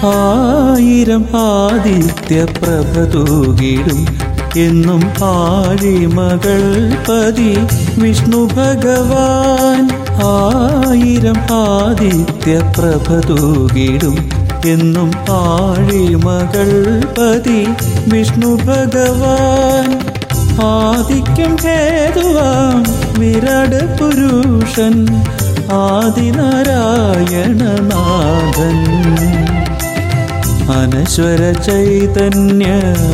ആയിരം ആദിത്യപ്രഭ തൂകിടും എന്നും ആഴിമകൾ പതി വിഷ്ണു ഭഗവാൻ. ആയിരം ആദിത്യപ്രഭ തൂകിടും എന്നും ആഴിമകൾ പതി വിഷ്ണു ഭഗവാൻ. ആദിക്കും ഹേതുവാം വിരാട് പുരുഷൻ ആദിനാരായണനാഥൻ. അനശ്വര ചൈതന്യ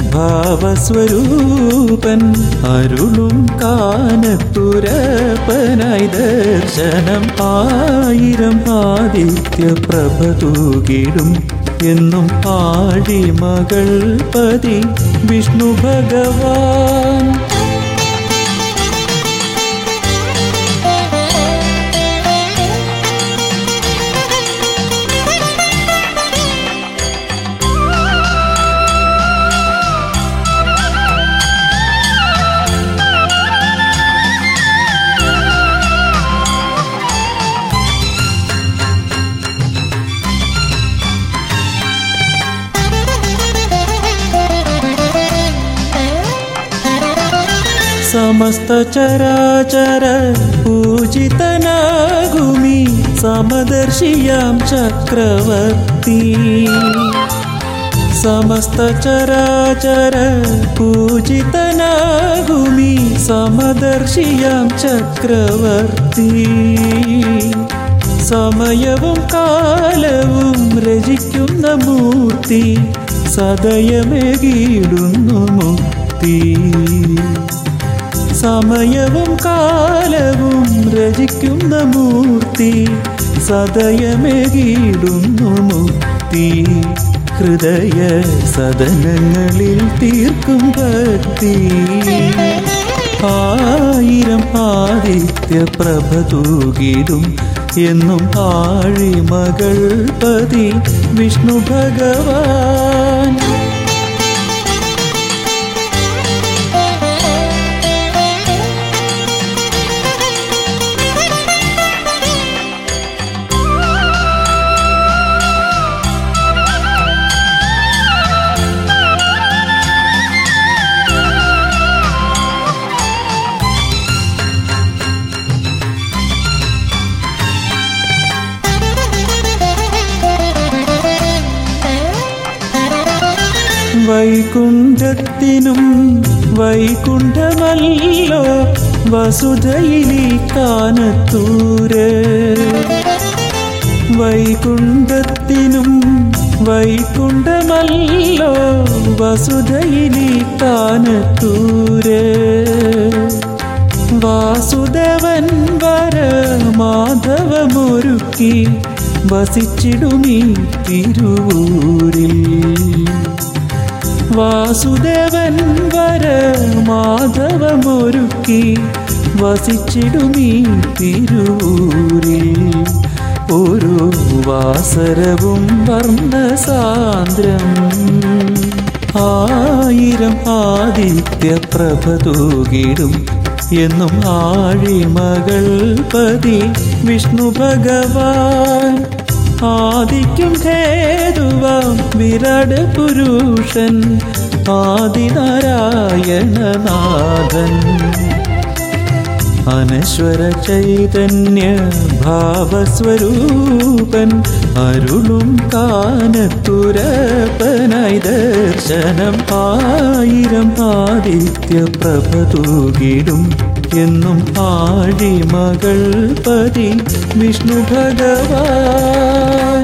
ഭാവസ്വരൂപൻ അരുളും കാനത്തുരപ്പനായി ദർശനം. ആയിരം ആദിത്യപ്രഭ തൂകിടും എന്നും ആഴിമകൾ പതി വിഷ്ണു ഭഗവാൻ. സമസ്ത ചരാചര പൂജിതനാകുമി സമദർശിയാം ചക്രവർത്തി. സമസ്ത ചരാചര പൂജിതനാകുമി സമദർശിയാം ചക്രവർത്തി. സമയവും കാലവും രചിക്കുന്ന മൂർത്തി സദയമേകിടുന്നു മുക്തി. സമയവും കാലവും രചിക്കുന്ന മൂർത്തി സദയമേകിടുന്നു മുക്തി. ഹൃദയ സദനങ്ങളിൽ തീർക്കും ഭക്തി. ആയിരം ആദിത്യപ്രഭ തൂകിടും എന്നും ആഴിമകൾ പതി വിഷ്ണു ഭഗവാൻ. വൈകുണ്ഠത്തിനും വൈകുണ്ഠമല്ലോ വസുധയിലീ കാനത്തൂര്. വൈകുണ്ഠത്തിനും വൈകുണ്ഠമല്ലോ വസുധയിലീ കാനത്തൂര്. വാസുദേവൻ വര മാധവമൊരുക്കി വസിച്ചിടുമീ തിരുവൂരിൽ. വാസുദേവൻ വര മാധവമൊരുക്കി വസിച്ചിടുമീ തിരുവൂരിൽ. ഒരു വാസരവും വർണ്ണസാന്ദ്രം. ആയിരം ആദിത്യപ്രഭ തൂകിടും എന്നും ആഴിമകൾ പതി വിഷ്ണു ഭഗവാൻ. ആദിക്കും ഹേതുവാം വിരാട് പുരുഷൻ ആദിനാരായണനാഥൻ. അനശ്വര ചൈതന്യ ഭാവസ്വരൂപൻ അരുളും കാനത്തുരപ്പനായി ദർശനം. ആയിരം ആദിത്യപ്രഭ തൂകിടും എന്നും ആഴിമകൾ പതി വിഷ്ണു ഭഗവാൻ.